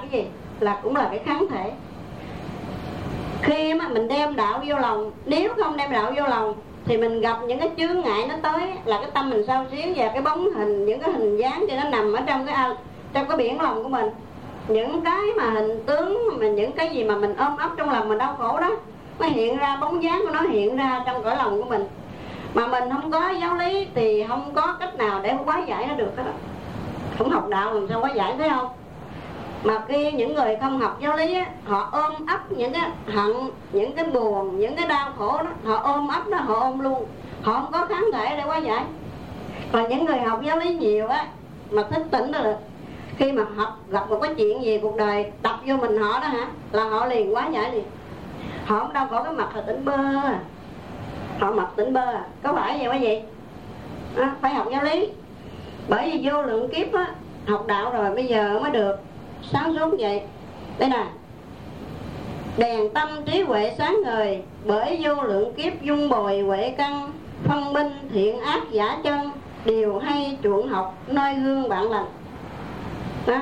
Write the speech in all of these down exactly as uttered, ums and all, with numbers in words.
cái gì? Là cũng là cái kháng thể. Khi mà mình đem đạo vô lòng, nếu không đem đạo vô lòng thì mình gặp những cái chướng ngại nó tới, là cái tâm mình sao xuyến và cái bóng hình, những cái hình dáng thì nó nằm ở trong cái trong cái biển lòng của mình. Những cái mà hình tướng, mà những cái gì mà mình ôm ấp trong lòng mình đau khổ đó, nó hiện ra, bóng dáng của nó hiện ra trong cõi lòng của mình. Mà mình không có giáo lý thì không có cách nào để hóa giải nó được hết đó. Không học đạo làm sao hóa giải, thấy không? Mà khi những người không học giáo lý á, họ ôm ấp những cái hận, những cái buồn, những cái đau khổ đó, họ ôm ấp đó, họ ôm luôn, họ không có kháng thể để hóa giải. Còn những người học giáo lý nhiều á, mà thức tỉnh được, khi mà học gặp một cái chuyện gì cuộc đời tập vô mình họ đó hả, là họ liền hóa giải liền. Họ không đâu có cái mặt là tỉnh bơ, họ mặt tỉnh bơ, có phải vậy quý vị? À, phải học giáo lý. Bởi vì vô lượng kiếp á, học đạo rồi bây giờ mới được sáng suốt vậy. Đây nè, đèn tâm trí huệ sáng ngời, bởi vô lượng kiếp dung bồi huệ căn, phân minh thiện ác giả chân, điều hay chuộng học nơi gương bạn lành. Đó.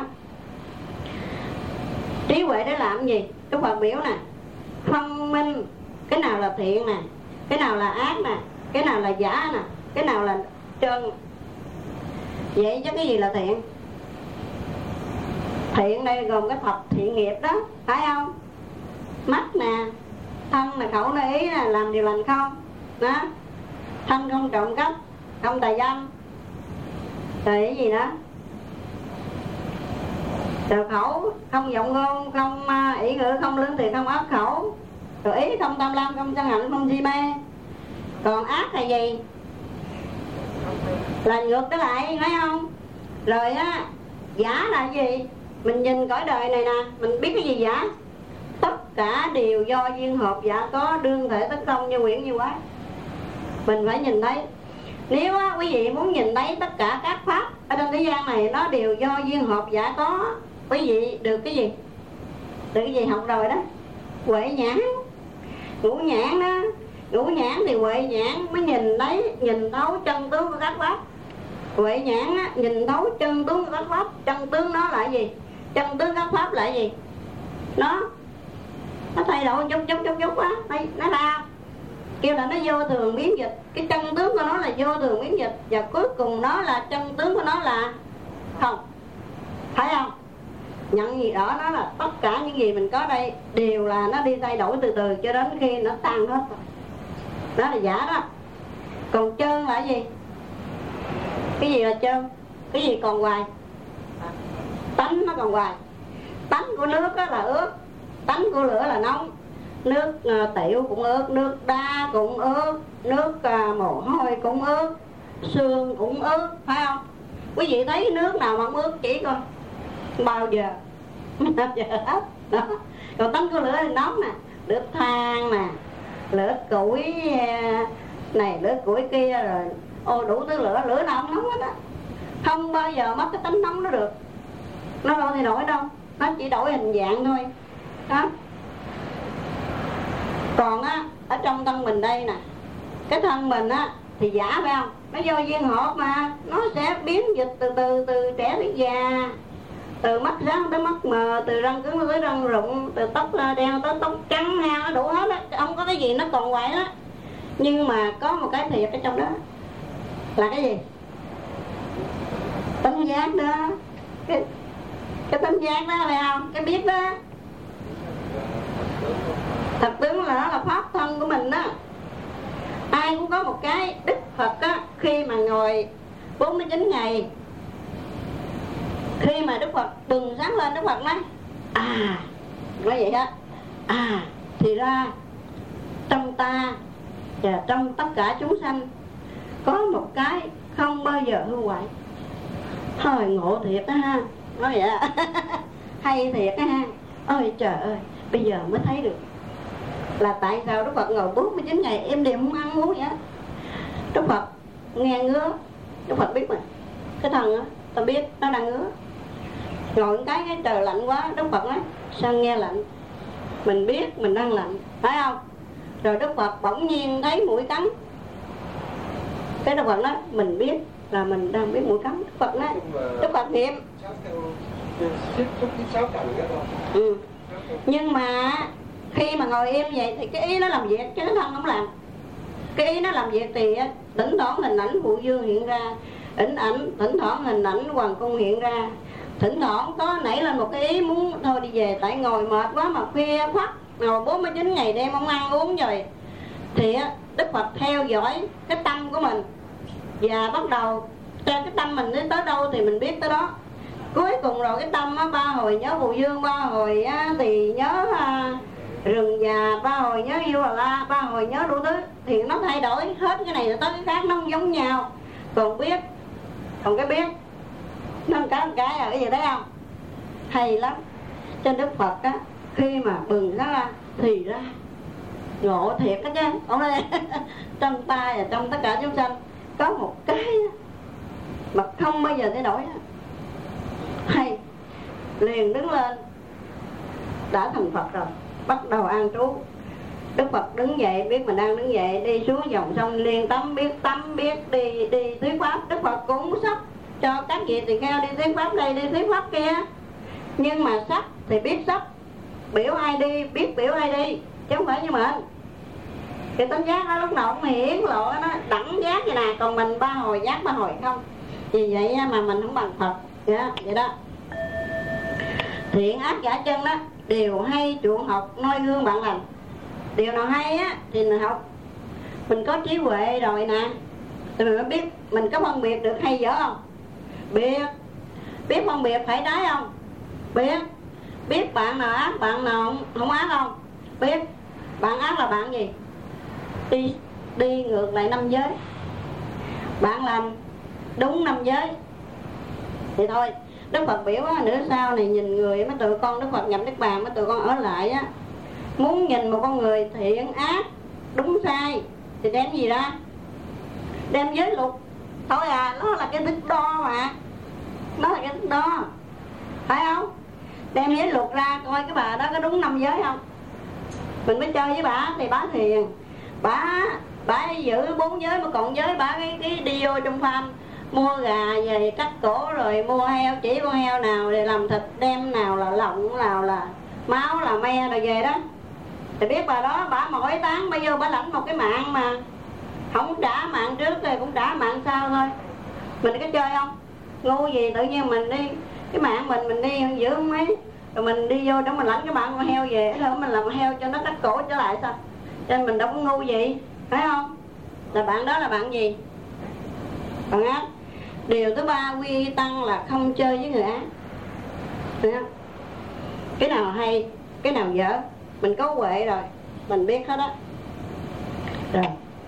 Trí huệ để làm gì? Đức Phật biểu nè, phân minh cái nào là thiện nè, cái nào là ác nè, cái nào là giả nè, cái nào là chân. Vậy chứ cái gì là thiện? Thiện đây gồm cái thập thiện nghiệp đó, phải không? Mắt nè, thân nè, khẩu nè, ý nè, làm điều lành không đó. Thân không trộm cắp, không tà dâm, rồi cái gì đó, rồi khẩu không vọng ngôn, không ỷ ngữ, không lương thiệt, không ác khẩu, rồi ý không tham lam, không sân hạnh, không si mê. Còn ác là gì? Là ngược trở lại, phải không? Rồi á, giả là gì? Mình nhìn cõi đời này nè, mình biết cái gì giả? Tất cả đều do duyên hợp giả có, đương thể tấn công như quyển như quái. Mình phải nhìn thấy. Nếu á, quý vị muốn nhìn thấy tất cả các pháp ở trên thế gian này nó đều do duyên hợp giả có, quý vị được cái gì? Được cái gì học rồi đó? Huệ nhãn. Ngũ nhãn đó. Ngũ nhãn thì huệ nhãn mới nhìn thấy, nhìn thấu chân tướng của các pháp. Huệ nhãn á, nhìn thấu chân tướng của các pháp. Chân tướng nó là gì? Chân tướng các pháp là gì? Nó Nó thay đổi chút chút chút chút á, nó ra kêu là nó vô thường biến dịch. Cái chân tướng của nó là vô thường biến dịch, và cuối cùng nó là chân tướng của nó là không. Phải không? Nhận gì đó, nó là tất cả những gì mình có đây đều là nó đi thay đổi từ từ cho đến khi nó tan hết rồi. Đó là giả đó. Còn trơn là gì? Cái gì là trơn? Cái gì còn hoài? Tánh nó còn hoài. Tánh của nước là ướt, tánh của lửa là nóng. Nước uh, tiểu cũng ướt, nước đá cũng ướt, nước uh, mồ hôi cũng ướt, xương cũng ướt, phải không? Quý vị thấy nước nào mà không ướt chỉ coi? Bao giờ? Bao giờ hết đó. Còn tánh của lửa thì nóng nè, lửa than nè, lửa củi này, lửa củi kia, rồi ô đủ thứ lửa, lửa nào không nóng hết á. Không bao giờ mất cái tánh nóng nó được. Nó đâu thì đổi đâu, nó chỉ đổi hình dạng thôi đó. Còn á, ở trong thân mình đây nè, cái thân mình á thì giả, phải không? Nó do duyên hợp mà, nó sẽ biến dịch từ từ, từ trẻ tới già, từ mắt sáng tới mắt mờ, từ răng cứng tới răng rụng, từ tóc đen tới tóc trắng ha, nó đủ hết á, không có cái gì nó còn hoài đó. Nhưng mà có một cái thiệt ở trong đó là cái gì? Tánh giác đó. Cái, cái tánh giác đó phải không? Cái biết đó. Thật tướng là nó là pháp thân của mình đó. Ai cũng có một cái. Đức Phật á, khi mà ngồi bốn mươi chín ngày, khi mà Đức Phật bừng sáng lên, Đức Phật nói à, nói vậy á, à thì ra trong ta và trong tất cả chúng sanh có một cái không bao giờ hư hoại. Thôi ngộ thiệt đó ha. Nói vậy á. Hay thiệt đó ha. Ôi trời ơi, bây giờ mới thấy được là tại sao Đức Phật ngồi bốn mươi chín ngày em đều không ăn uống vậy á. Đức Phật nghe ngứa, Đức Phật biết mà, cái thân á, ta biết nó đang ngứa. Ngồi một cái cái trời lạnh quá, Đức Phật nói sao nghe lạnh? Mình biết mình đang lạnh, phải không? Rồi Đức Phật bỗng nhiên thấy mũi cắn. Cái Đức Phật nói mình biết là mình đang biết mũi cắn. Đức Phật nói, Đức Phật niệm tiếp xúc với sáu trần đó thôi. Ừ. Nhưng mà khi mà ngồi im vậy thì cái ý nó làm việc chứ cái thân không làm. Cái ý nó làm việc thì thỉnh thoảng hình ảnh Phụ Dương hiện ra, hình ảnh thỉnh thoảng hình ảnh Hoàng Cung hiện ra, thỉnh thoảng có nảy lên một cái ý muốn thôi đi về, tại ngồi mệt quá mà khuya khoắt ngồi bốn mươi chín ngày đêm không ăn uống rồi. Thì Đức Phật theo dõi cái tâm của mình và bắt đầu cho cái tâm mình đến tới đâu thì mình biết tới đó. Cuối cùng rồi cái tâm á, ba hồi nhớ Phụ Dương, ba hồi á, thì nhớ à, rừng già, ba hồi nhớ yêu la, ba hồi nhớ đủ thứ, thì nó thay đổi hết cái này rồi tới cái khác, nó không giống nhau. Còn biết, còn cái biết nó một cái một cái ở gì đấy không, hay lắm. Cho Đức Phật á, khi mà bừng nó ra thì ra ngộ thiệt đó chứ. Ông đây trong ta và trong tất cả chúng sanh có một cái mà không bao giờ thay đổi. Hay liền đứng lên, đã thành Phật rồi, bắt đầu an trú. Đức Phật đứng dậy, biết mình đang đứng dậy, đi xuống dòng sông liền tắm, biết tắm, biết đi đi thuyết pháp. Đức Phật cũng sắp cho các vị tỳ kheo đi thuyết pháp đây, đi thuyết pháp kia. Nhưng mà sắp thì biết sắp, biểu ai đi, biết biểu ai đi, chứ không phải như mình. Cái tánh giác đó lúc nào cũng hiển lộ, nó đẳng giác vậy nè. Còn mình ba hồi giác ba hồi không. Vì vậy mà mình không bằng Phật. Dạ, vậy đó. Thiện ác giả chân đó đều hay chuộng học, noi gương bạn lành. Điều nào hay á thì mình học. Mình có trí huệ rồi nè thì mình mới biết. Mình có phân biệt được hay dở không? Biết. Biết phân biệt phải trái không? Biết. Biết bạn nào ác, bạn nào không, không ác không? Biết. Bạn ác là bạn gì? Đi, đi ngược lại năm giới. Bạn làm đúng năm giới thì thôi. Đức Phật biểu á, nữa sau này nhìn người mấy tụi con Đức Phật nhập Niết Bàn, mấy tụi con ở lại á, muốn nhìn một con người thiện ác đúng sai thì đem gì ra? Đem giới luật thôi à. Nó là cái thước đo mà. Nó là cái thước đo, phải không? Đem giới luật ra coi cái bà đó có đúng năm giới không. Mình mới chơi với bà thì bà thiền, bà bà giữ bốn giới mà còn giới bà cái, cái đi vô trong farm mua gà về cắt cổ rồi mua heo, chỉ con heo nào để làm thịt, đem nào là lọng, nào là máu, là me rồi về đó. Thì biết bà đó, bà mỗi tán bây giờ bà lãnh một cái mạng mà không trả mạng trước thì cũng trả mạng sau thôi. Mình có chơi không? Ngu gì tự nhiên mình đi cái mạng mình mình đi giữ không mấy, rồi mình đi vô đó mình lãnh cái mạng con heo về, rồi mình làm heo cho nó cắt cổ trở lại sao? Cho nên mình đâu có ngu gì, phải không? Là bạn đó là bạn gì? Bạn ác. Điều thứ ba quy tăng là không chơi với người ác. Cái nào hay, cái nào dở, mình có huệ rồi, mình biết hết đó. Rồi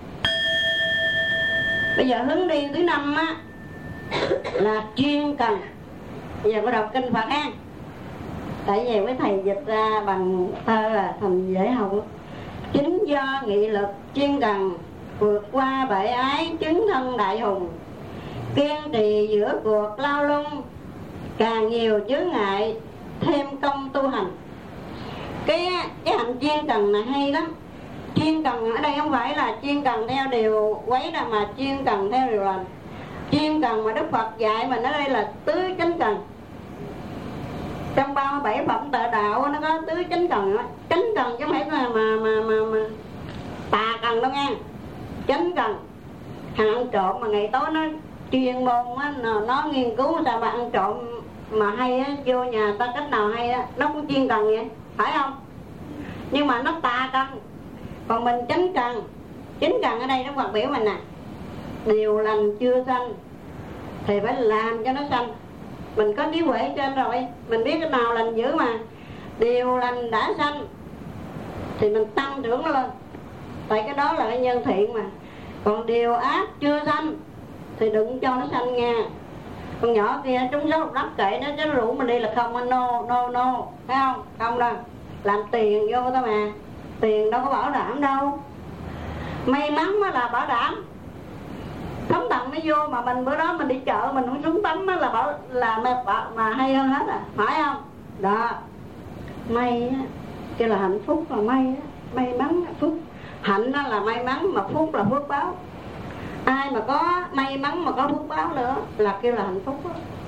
bây giờ hướng đi thứ năm á là chuyên cần. Bây giờ có đọc kinh Phật ha. Tại vì mấy thầy dịch ra bằng thơ là thành dễ học. Chính do nghị lực chuyên cần, vượt qua bể ái chứng thân đại hùng, kiên trì giữa cuộc lao lung, càng nhiều chướng ngại thêm công tu hành. Cái cái hạnh chuyên cần là hay lắm. Chuyên cần ở đây không phải là chuyên cần theo điều quấy đâu, mà chuyên cần theo điều lành. Chuyên cần mà Đức Phật dạy mình ở đây là tứ chánh cần. Trong ba mươi bảy phẩm tự đạo nó có tứ chánh cần đó. Chánh cần chứ không phải là mà mà mà, mà tà cần đâu nha. Chánh cần. Thằng ăn trộm mà ngày tối nó chuyên môn á, nó, nó nghiên cứu sao mà ăn trộm mà hay á, vô nhà ta cách nào hay á, nó cũng chuyên cần vậy, phải không? Nhưng mà nó tà cần. Còn mình chánh cần. Chánh cần ở đây nó Phật biểu mình nè, điều lành chưa sanh thì phải làm cho nó sanh. Mình có trí huệ trên rồi, mình biết cái nào lành dữ mà. Điều lành đã sanh thì mình tăng trưởng nó lên, tại cái đó là cái nhân thiện mà. Còn điều ác chưa sanh thì đừng cho nó sanh nha. Con nhỏ kia trúng số đất kệ nó, chứ rủ mình đi là không, no no no, thấy không? Không đâu, làm tiền vô thôi mà. Tiền đâu có bảo đảm đâu. May mắn mới là bảo đảm. Tấm tầng nó vô mà mình bữa đó mình đi chợ mình không xuống tắm là bảo là mà, mà hay hơn hết à, phải không? Đó, may á, kia là hạnh phúc là may á, may mắn là phúc. Hạnh đó là may mắn mà phúc là phước báo. Ai mà có may mắn mà có phước báo nữa là kêu là hạnh phúc đó.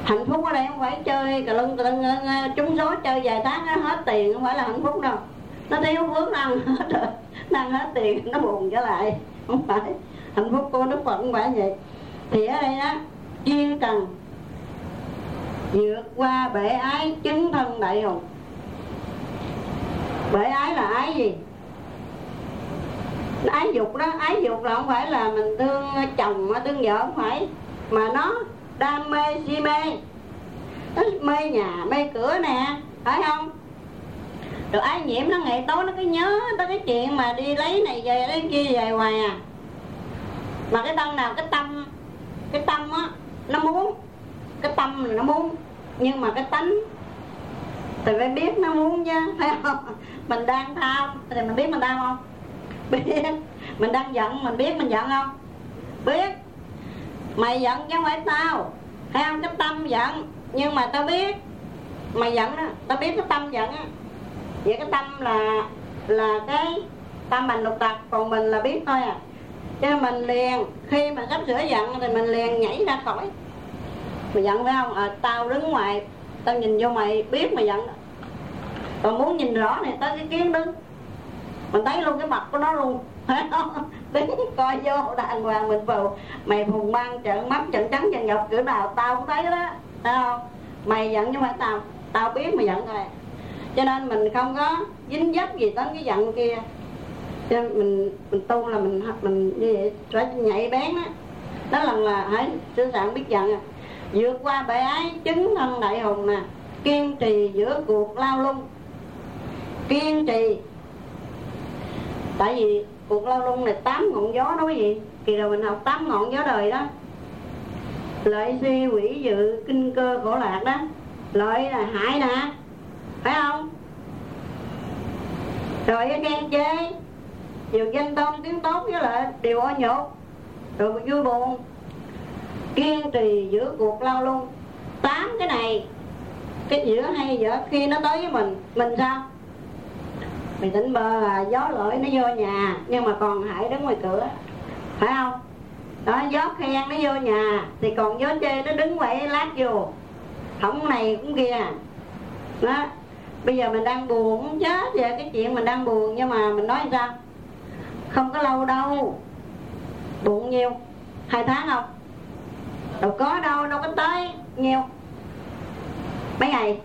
Hạnh phúc ở đây không phải chơi cà lưng cà lưng trúng số chơi vài tháng nó hết tiền, không phải là hạnh phúc đâu. Nó thiếu phước nó ăn hết rồi, nó ăn hết tiền nó buồn trở lại, không phải. Hạnh phúc của Đức Phật không phải vậy. Thì ở đây á, chuyên cần vượt qua bể ái chứng thân đại hùng. Bể ái là ái gì? Ái dục đó. Ái dục là không phải là mình thương chồng thương vợ, không phải, mà nó đam mê si mê. Nó mê nhà mê cửa nè, phải không? Rồi ái nhiễm nó ngày tối nó cứ nhớ tới cái chuyện mà đi lấy này về lấy kia về hoài à. Mà cái tâm nào cái tâm cái tâm á nó muốn, cái tâm là nó muốn, nhưng mà cái tánh thì phải biết nó muốn chứ, phải không? Mình đang tham thì mình biết mình tham không? Biết. Mình đang giận mình biết mình giận không? Biết. Mày giận chứ không phải tao, thấy không? Cái tâm giận, nhưng mà tao biết mày giận đó, tao biết cái tâm giận á. Vậy cái tâm là là cái tâm hành lục tặc, còn mình là biết thôi à. Cho nên mình liền khi mà sắp sửa giận thì mình liền nhảy ra khỏi. Mày giận phải không? À, tao đứng ngoài, tao nhìn vô mày biết mày giận. Còn muốn nhìn rõ này tới cái kiến đứng, mình thấy luôn cái mặt của nó luôn, phải không? Đứng coi vô đàng hoàng mình vào. Mày phùng mang trợn mắt trợn trắng trợn ngọc kiểu nào tao cũng thấy đó, phải không? Mày giận chứ không phải tao, tao biết mày giận thôi. Cho nên mình không có dính dấp gì tới cái giận kia. Cho nên mình mình tu là mình mình như vậy phải nhạy bén á. Đó là là hãy sư sạn biết giận à. Vượt qua bể ái chứng thân đại hùng nè. Kiên trì giữa cuộc lao lung. Kiên trì. Tại vì cuộc lao lung này tám ngọn gió đó quý vị. Kỳ rồi mình học tám ngọn gió đời đó. Lợi suy quỷ dự kinh cơ khổ lạc đó. Lợi là hại nè, phải không? Rồi cái ghen chê, điều danh tôn tiếng tốt với lại điều ô nhục, rồi vui buồn. Kiên trì giữa cuộc lao lung. Tám cái này, cái giữa hay giữa khi nó tới với mình, mình sao? Mày tỉnh bơ là gió lỗi nó vô nhà, nhưng mà còn hại đứng ngoài cửa, phải không? Đó, gió khen nó vô nhà thì còn gió chê nó đứng vậy lát vô, không này cũng kia. Đó, bây giờ mình đang buồn muốn chết về cái chuyện mình đang buồn, nhưng mà mình nói sao? Không có lâu đâu. Buồn nhiêu? Hai tháng không? Đâu có đâu, đâu có tới nhiêu. Mấy ngày?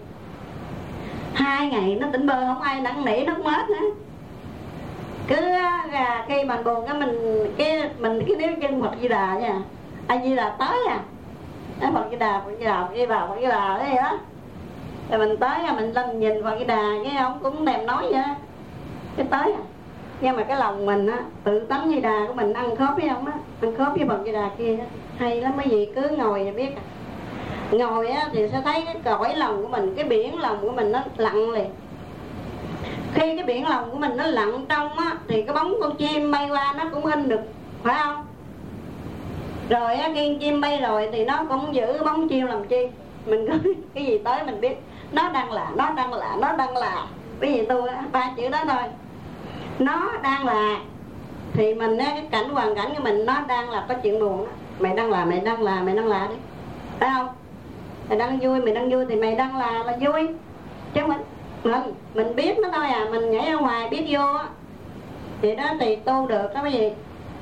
Hai ngày nó tỉnh bơ, không ai năn nỉ nước mát nữa. Cứ à, khi mình buồn cái mình cái mình cái níu chân Phật Di Đà nha. A Di Đà tới à. Nói Phật Di Đà, Phật Di Đà, Phật Di Đà, Phật Di Đà thế đó. Rồi mình tới mình lên nhìn Phật Di Đà, cái ông cũng thèm nói vậy đó. Cái tới à. Nhưng mà cái lòng mình á, tự tánh Di Đà của mình ăn khớp với ông đó, ăn khớp với Phật Di Đà kia đó. Hay lắm, mấy gì cứ ngồi thì biết à. Ngồi á thì sẽ thấy cái cõi lòng của mình, cái biển lòng của mình nó lặng liền. Khi cái biển lòng của mình nó lặng trong á, thì cái bóng con chim bay qua nó cũng in được, phải không? Rồi á, khi chim bay rồi thì nó cũng giữ cái bóng chim làm chi. Mình có cái gì tới mình biết nó đang là, nó đang là, nó đang là. Cái gì tôi ba chữ đó thôi. Nó đang là thì mình á, cái cảnh hoàn cảnh của mình nó đang là có chuyện buồn đó. Mày đang là, mày đang là, mày đang là đi, phải không? Mày đang vui, mày đang vui thì mày đang là là vui. Chứ mình mình, mình biết nó thôi à. Mình nhảy ra ngoài biết vô á thì đó thì tu được đó quý vị.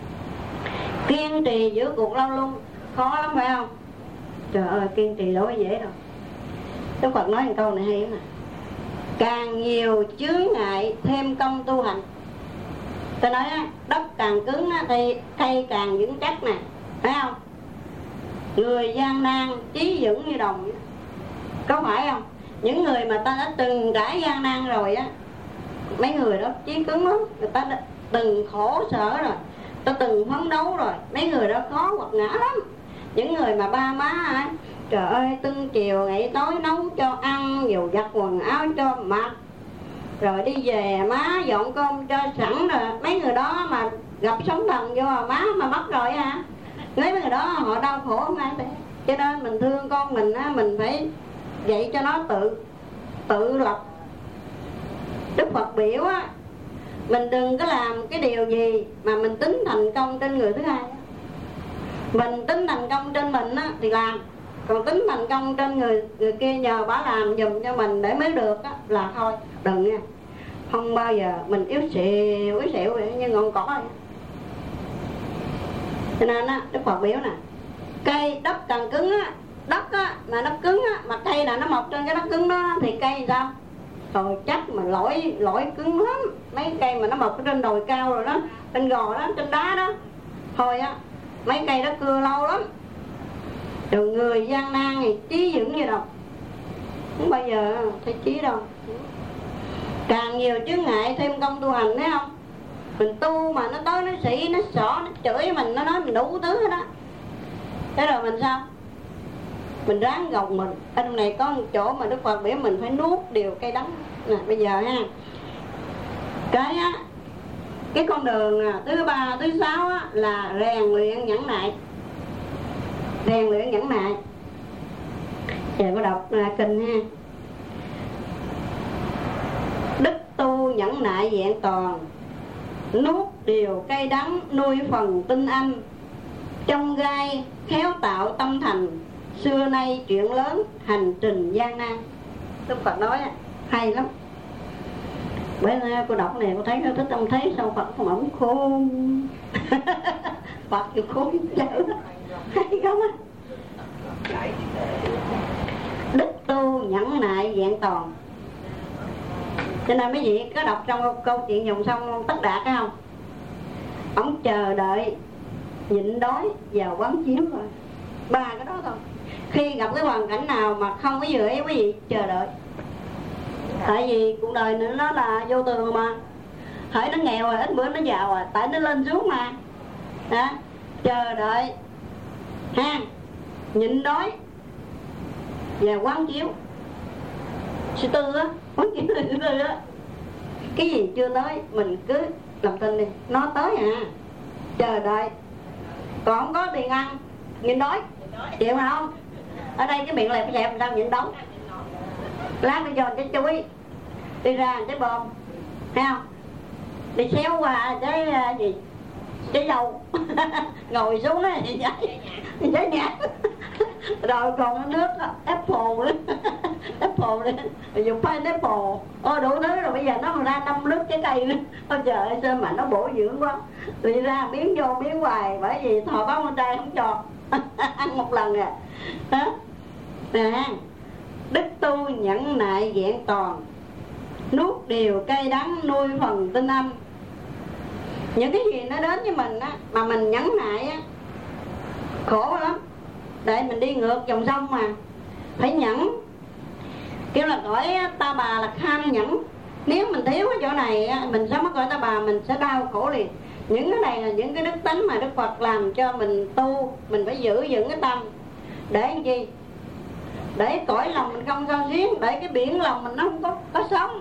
Kiên trì giữa cuộc lao lung khó lắm phải không? Trời ơi, kiên trì đâu có dễ đâu. Đức Phật nói một câu này hay lắm nè. Càng nhiều chướng ngại thêm công tu hành. Tôi nói á, đất càng cứng á, thì cây càng vững chắc nè, phải không? Người gian nan chí vững như đồng, có phải không? Những người mà ta đã từng trải gian nan rồi á, mấy người đó chí cứng lắm. Người ta đã từng khổ sở rồi, ta từng phấn đấu rồi. Mấy người đó khó hoặc ngã lắm. Những người mà ba má á, trời ơi, tưng chiều ngày tối nấu cho ăn, dù giặt quần áo cho mặc, rồi đi về má dọn cơm cho sẵn rồi. Mấy người đó mà gặp sóng thần vô mà má mà mất rồi hả? Mấy người đó họ đau khổ không ai. Cho nên mình thương con mình á, mình phải dạy cho nó tự tự lập. Đức Phật biểu á, mình đừng có làm cái điều gì mà mình tính thành công trên người thứ hai. Mình tính thành công trên mình á thì làm, Còn tính thành công trên người người kia nhờ bả làm giùm cho mình để mới được á, là thôi đừng nha. Không bao giờ mình yếu xịu yếu xịu như ngọn cỏ vậy. Cho nên á Đức Phật biểu nè, cây đất càng cứng á, đất á mà nó cứng á, mà cây nào nó mọc trên cái đất cứng đó thì cây sao? Rồi chắc mà lỗi lỗi cứng lắm. Mấy cây mà nó mọc trên đồi cao rồi đó, trên gò đó, trên đá đó, thôi á mấy cây đó cưa lâu lắm. Rồi người gian nan thì trí vững như đâu, không bao giờ thấy trí đâu. Càng nhiều chướng ngại thêm công tu hành, thấy không? Mình tu mà nó tới nó sĩ, nó xỏ, nó chửi mình, nó nói mình đủ thứ hết đó. Thế rồi mình sao? Mình ráng gồng mình. Ở trong này có một chỗ mà Đức Phật biểu mình phải nuốt điều cay đắng. Nè bây giờ ha, cái á, cái con đường thứ ba, thứ sáu á, là rèn luyện nhẫn nại. Rèn luyện nhẫn nại. Giờ có đọc là kinh ha. Đức tu nhẫn nại vẹn toàn, nuốt điều cay đắng nuôi phần tinh âm. Trong gai khéo tạo tâm thành, xưa nay chuyện lớn hành trình gian nan. Đức Phật nói hay lắm. Bởi nên cô đọc này cô thấy cô thích, ông thấy sao Phật không ổng khôn. Phật chịu khôn chữ hay không á. Đức tu nhẫn nại vẹn toàn. Cho nên mấy vị có đọc trong câu chuyện dòng sông Tất Đạt phải không? Ông chờ đợi, nhịn đói và quán chiếu rồi. Ba cái đó thôi. Khi gặp cái hoàn cảnh nào mà không có dự ấy quý vị chờ đợi. Tại vì cuộc đời nữa nó là vô thường mà. Hỡi nó nghèo rồi ít bữa nó giàu rồi, tại nó lên xuống mà. Đó. Chờ đợi ha, nhịn đói và quán chiếu. Sư tư á, quán chiếu là sư tư á. Cái gì chưa tới mình cứ làm tin đi, nó tới à. Chờ đợi. Còn không có tiền ăn, nhịn đói, chịu mà không? Ở đây cái miệng này phải dẹp làm sao nhịn đói. Lát đi giòn cái chuối, đi ra trái bom, thấy không? Đi xéo qua trái uh, gì? Trái dâu. Ngồi xuống á thì trái, trái nhãn. Rồi còn nước apple nữa. Apple nữa, dùng pineapple. Ôi đủ thứ rồi, bây giờ nó còn ra năm nước trái cây nữa. Ôi trời ơi sao mà nó bổ dưỡng quá. Đi ra biến vô biến hoài, bởi vì thọ báo con trai không cho. Ăn một lần à. Đó. Nè, đức tu nhẫn nại vẹn toàn, nuốt điều cay đắng nuôi phần tinh âm. Những cái gì nó đến với mình á, mà mình nhẫn nại á, khổ lắm. Để mình đi ngược dòng sông mà, phải nhẫn. Kêu là cõi ta bà là kham nhẫn. Nếu mình thiếu cái chỗ này á, mình sống ở cõi ta bà mình sẽ đau khổ liền. Những cái này là những cái đức tánh mà Đức Phật làm cho mình tu. Mình phải giữ vững cái tâm. Để làm chi? Để cõi lòng mình không sao xuyến, để cái biển lòng mình nó không có, có sống.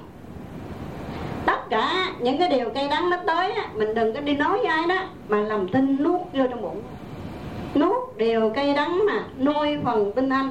Tất cả những cái điều cay đắng nó tới á, mình đừng có đi nói với ai đó, mà làm tin nuốt vô trong bụng. Nuốt điều cay đắng mà nuôi phần tinh anh.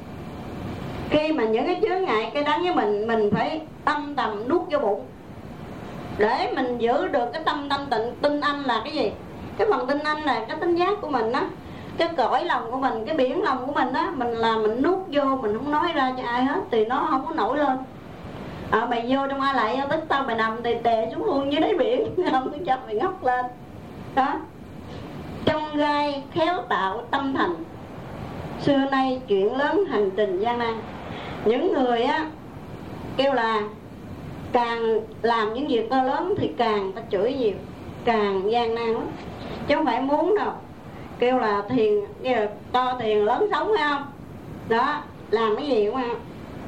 Khi mà những cái chướng ngại cay đắng với mình, mình phải tâm tầm nuốt vô bụng. Để mình giữ được cái tâm tâm tịnh. Tinh anh là cái gì? Cái phần tinh anh là cái tính giác của mình á, cái cõi lòng của mình, cái biển lòng của mình á, mình là mình nuốt vô, mình không nói ra cho ai hết thì nó không có nổi lên. À, mày vô trong ai lại tức tao mày nằm thì đè xuống luôn dưới đáy biển, không có cho mày ngóc lên. Đó. Trong gai khéo tạo tâm thành, xưa nay chuyện lớn hành trình gian nan. Những người á kêu là càng làm những việc to lớn thì càng ta chửi nhiều, càng gian nan lắm, chứ không phải muốn đâu. Kêu là thiền, kêu là to thiền lớn sống phải không? Đó, làm cái gì cũng không.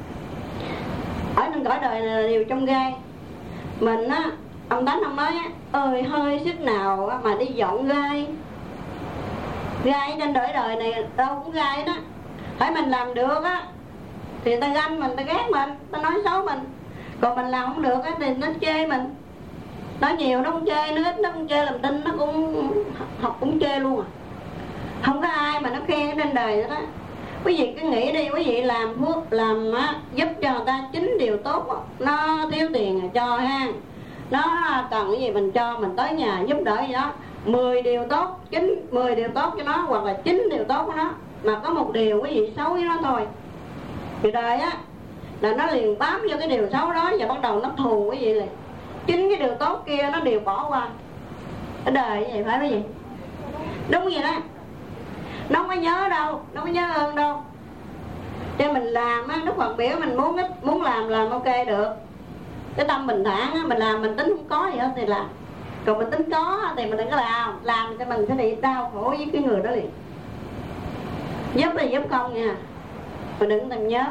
Ở trên cõi đời này là điều trong gai. Mình á, ông Tánh ông nói á, ơi hơi sức nào á, mà đi dọn gai. Gai trên đời đời này đâu cũng gai đó. Phải mình làm được á thì người ta ganh mình, người ta ghét mình, người ta nói xấu mình. Còn mình làm không được á thì nó chê mình. Nói nhiều nó không chê, nó ít nó không chê, làm tin nó cũng học cũng chê luôn à. Không có ai mà nó khen trên đời đó. Quý vị cứ nghĩ đi, quý vị làm phước, làm á, giúp cho người ta chín điều tốt đó. Nó thiếu tiền là cho ha, nó cần cái gì mình cho, mình tới nhà giúp đỡ gì đó, mười điều tốt, chín mười điều tốt cho nó, hoặc là chín điều tốt của nó, mà có một điều quý vị xấu với nó thôi, thì đời á là nó liền bám vô cái điều xấu đó và bắt đầu nó thù quý vị liền. Chính cái điều tốt kia nó đều bỏ qua. Ở đời như vậy phải cái gì? Đúng vậy đó. Nó không có nhớ đâu, nó không có nhớ ơn đâu. Cho mình làm á, Đức Phật biểu mình muốn ít, muốn làm làm ok được. Cái tâm bình thản á, mình làm mình tính không có gì hết thì làm. Còn mình tính có thì mình đừng có làm. Làm thì mình sẽ bị đau khổ với cái người đó liền. Giúp thì giúp không nha, mình đừng thèm nhớ.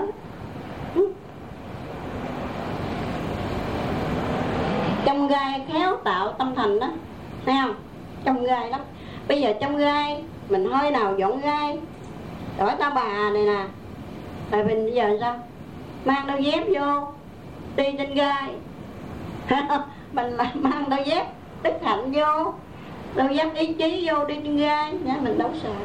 Trong gai khéo tạo tâm thành đó, thấy không? Trong gai lắm. Bây giờ trong gai mình hơi nào dọn gai. Đổi ta bà này nè, tại mình bây giờ sao? Mang đôi dép vô, đi trên gai. Mình là mang đôi dép Đức Hạnh vô, đôi dép ý chí vô, đi trên gai. Mình đâu sợ.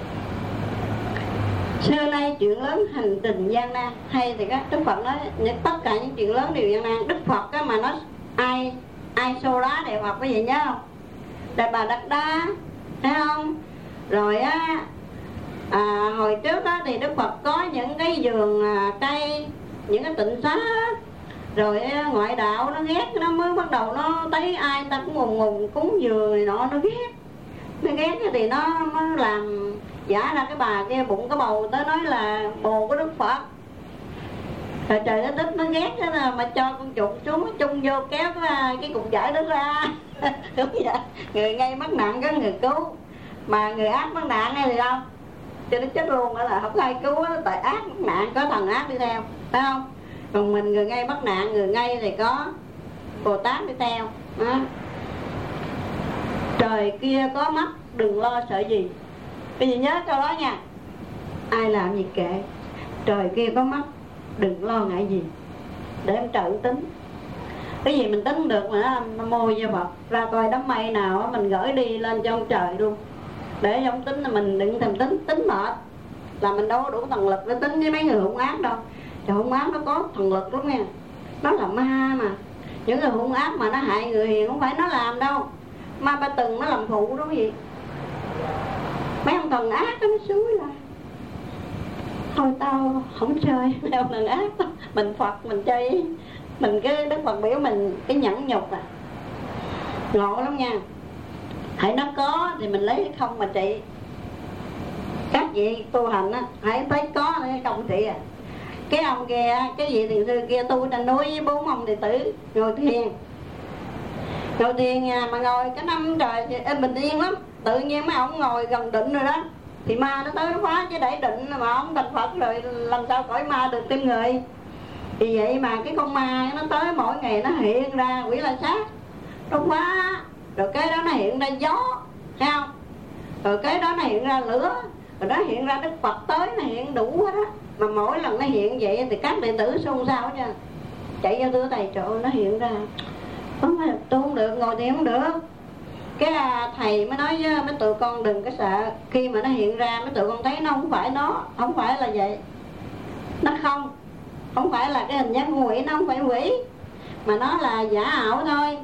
Xưa nay chuyện lớn hành trình gian nan. Hay thì các Đức Phật nói tất cả những chuyện lớn đều gian nan. Đức Phật á mà nói ai ai xô lá Đại Phật, quý vị nhớ không? Đại Bà Đắc Đa, thấy không? Rồi á à, hồi trước á thì Đức Phật có những cái vườn à, cây, những cái tịnh xá. Rồi á, ngoại đạo nó ghét, nó mới bắt đầu nó thấy ai ta cũng ngùng ngùng cúng dường này nọ, nó ghét. Nó ghét thì nó mới làm giả ra cái bà kia bụng cái bầu tới nói là bồ của Đức Phật. Rồi trời nó thích nó ghét thế là mà cho con chuột xuống chung vô kéo cái, cái cục vải đó ra. Đúng vậy. Người ngay mắc nạn có người cứu, mà người ác mắc nạn hay gì đâu, cho nó chết luôn. Đó là không có ai cứu đó, tại ác mắc nạn có thần ác đi theo, phải không? Còn mình người ngay mắc nạn, người ngay thì có Bồ Tát đi theo đó. Trời kia có mắt đừng lo sợ gì. Bây giờ nhớ câu đó nha. Ai làm gì kệ, trời kia có mắt đừng lo ngại gì. Để em tự tính. Cái gì mình tính được mà Nam Mô Di Phật, ra coi đám mây nào mình gửi đi lên cho ông trời luôn. Để cho ông tính là mình đừng thèm tính. Tính mệt là mình đâu có đủ thần lực để tính với mấy người hung ác đâu. Trời, hung ác nó có thần lực lắm nha. Nó là ma mà. Những người hung ác mà nó hại người hiền không phải nó làm đâu. Ma Ba Từng nó làm phụ đó quý vị. Mấy ông thần ác đó nó xúi là thôi tao không chơi mấy ông thần ác đó. Mình Phật mình chơi. Mình cái Đức Phật biểu mình cái nhẫn nhục à. Ngộ lắm nha. Hãy nó có thì mình lấy cái không mà trị. Các vị tu hành á, hãy thấy có cái không trị à. Cái ông kia, cái vị thiền sư kia tu trên núi với bốn ông đệ tử ngồi thiền. Ngồi thiền nha, mà ngồi cái năm trời thì em bình yên lắm. Tự nhiên mấy ông ngồi gần định rồi đó, thì ma nó tới nó phá chứ để định mà ông thành Phật rồi làm sao cõi ma được tim người. Vì vậy mà cái con ma nó tới mỗi ngày nó hiện ra quỷ la sát, nó phá. Rồi cái đó nó hiện ra gió, thấy không? Rồi cái đó nó hiện ra lửa, rồi đó hiện ra Đức Phật tới, nó hiện đủ hết á. Mà mỗi lần nó hiện vậy thì các đệ tử xôn xao nha, chạy vô thưa thầy trời ơi nó hiện ra. Không phải tôi không được, ngồi thì không được. Cái thầy mới nói với mấy tụi con đừng có sợ. Khi mà nó hiện ra mấy tụi con thấy nó không phải nó, không phải là vậy. Nó không, không phải là cái hình dáng con quỷ, nó không phải quỷ, mà nó là giả ảo thôi.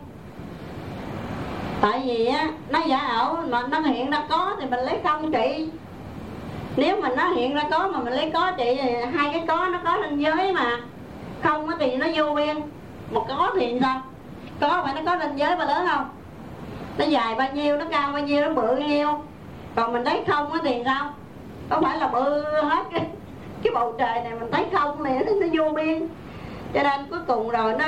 Tại vì á, nó giả ảo mà nó hiện ra có thì mình lấy không trị. Nếu mà nó hiện ra có mà mình lấy có trị thì hai cái có nó có ranh giới mà. Không thì nó vô biên. Một có thì sao? Có phải nó có ranh giới bao lớn không? Nó dài bao nhiêu, nó cao bao nhiêu, nó bự bao nhiêu. Còn mình lấy không thì sao? Có phải là bự hết cái, cái bầu trời này mình thấy không này nó, nó vô biên. Cho nên cuối cùng rồi nó